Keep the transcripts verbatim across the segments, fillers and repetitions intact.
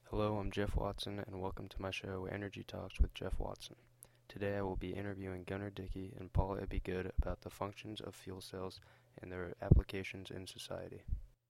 Hello, I'm Jeff Watson, and welcome to my show, Energy Talks with Jeff Watson. Today I will be interviewing Gunnar Dickey and Paul Ebby-Good about the functions of fuel cells and their applications in society.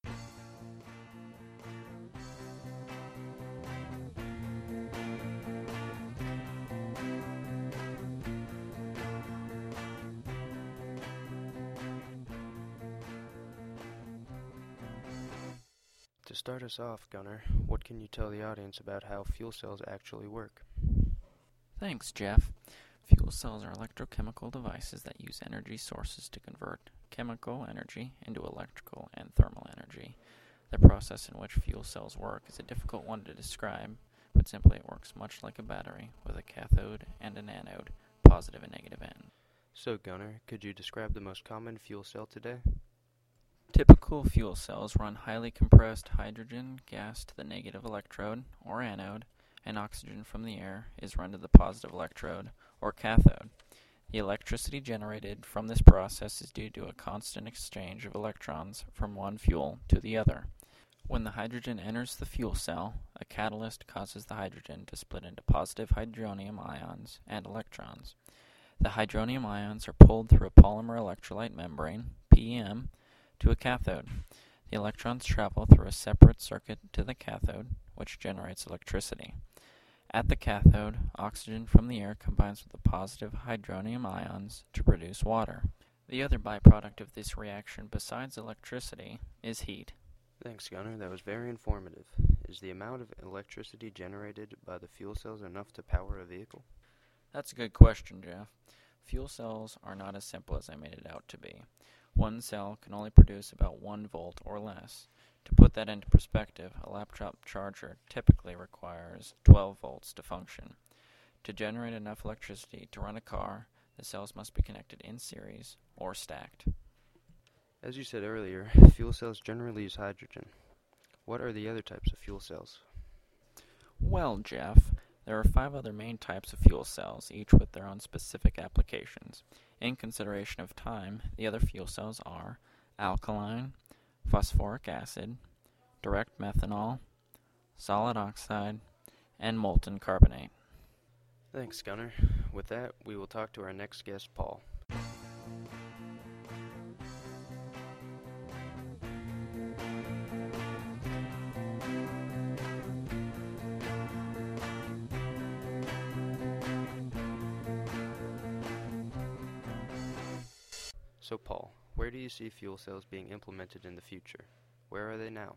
To start us off, Gunnar, what can you tell the audience about how fuel cells actually work? Thanks, Jeff. Fuel cells are electrochemical devices that use energy sources to convert chemical energy into electrical and thermal energy. The process in which fuel cells work is a difficult one to describe, but simply it works much like a battery with a cathode and an anode, positive and negative end. So, Gunnar, could you describe the most common fuel cell today? Typical fuel cells run highly compressed hydrogen gas to the negative electrode, or anode, and oxygen from the air is run to the positive electrode, or cathode. The electricity generated from this process is due to a constant exchange of electrons from one fuel to the other. When the hydrogen enters the fuel cell, a catalyst causes the hydrogen to split into positive hydronium ions and electrons. The hydronium ions are pulled through a polymer electrolyte membrane, P E M, to a cathode. The electrons travel through a separate circuit to the cathode, which generates electricity. At the cathode, oxygen from the air combines with the positive hydronium ions to produce water. The other byproduct of this reaction, besides electricity, is heat. Thanks, Gunnar. That was very informative. Is the amount of electricity generated by the fuel cells enough to power a vehicle? That's a good question, Jeff. Fuel cells are not as simple as I made it out to be. One cell can only produce about one volt or less. To put that into perspective, a laptop charger typically requires twelve volts to function. To generate enough electricity to run a car, the cells must be connected in series or stacked. As you said earlier, fuel cells generally use hydrogen. What are the other types of fuel cells? Well, Jeff, there are five other main types of fuel cells, each with their own specific applications. In consideration of time, the other fuel cells are alkaline, phosphoric acid, direct methanol, solid oxide, and molten carbonate. Thanks, Gunnar. With that, we will talk to our next guest, Paul. So, Paul, where do you see fuel cells being implemented in the future? Where are they now?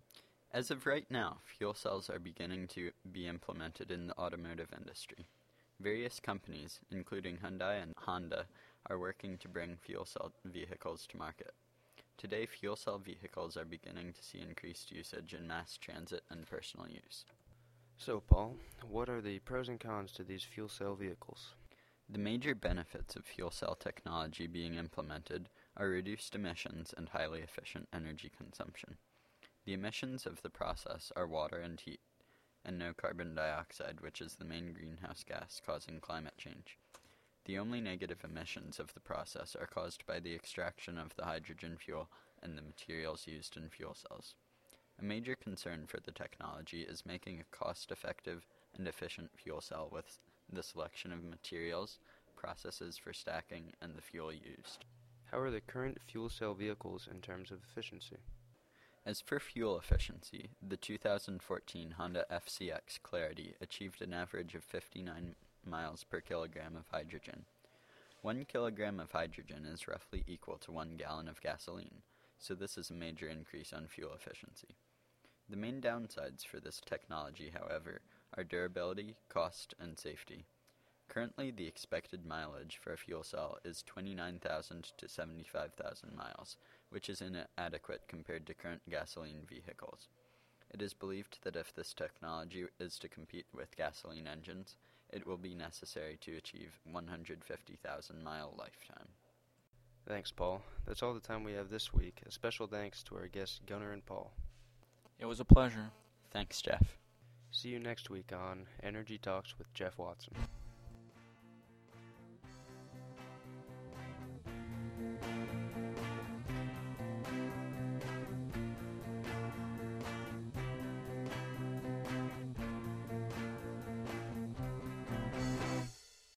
As of right now, fuel cells are beginning to be implemented in the automotive industry. Various companies, including Hyundai and Honda, are working to bring fuel cell vehicles to market. Today, fuel cell vehicles are beginning to see increased usage in mass transit and personal use. So, Paul, what are the pros and cons to these fuel cell vehicles? The major benefits of fuel cell technology being implemented are reduced emissions and highly efficient energy consumption. The emissions of the process are water and heat, and no carbon dioxide, which is the main greenhouse gas causing climate change. The only negative emissions of the process are caused by the extraction of the hydrogen fuel and the materials used in fuel cells. A major concern for the technology is making a cost-effective and efficient fuel cell with the selection of materials, processes for stacking, and the fuel used. How are the current fuel cell vehicles in terms of efficiency? As for fuel efficiency, the two thousand fourteen Honda F C X Clarity achieved an average of fifty-nine miles per kilogram of hydrogen. One kilogram of hydrogen is roughly equal to one gallon of gasoline, so this is a major increase on fuel efficiency. The main downsides for this technology, however, are durability, cost, and safety. Currently, the expected mileage for a fuel cell is twenty-nine thousand to seventy-five thousand miles, which is inadequate compared to current gasoline vehicles. It is believed that if this technology is to compete with gasoline engines, it will be necessary to achieve one hundred fifty thousand mile lifetime. Thanks, Paul. That's all the time we have this week. A special thanks to our guests Gunnar and Paul. It was a pleasure. Thanks, Jeff. See you next week on Energy Talks with Jeff Watson.